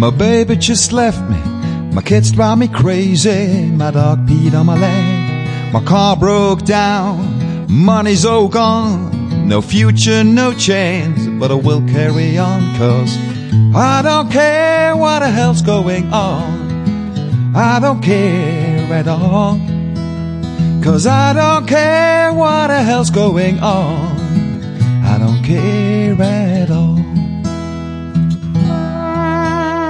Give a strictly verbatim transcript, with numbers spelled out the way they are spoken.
My baby just left me, my kids drive me crazy, my dog peed on my leg, my car broke down, money's all gone, no future, no chance, but I will carry on, cause I don't care what the hell's going on, I don't care at all, cause I don't care what the hell's going on, I don't care at all.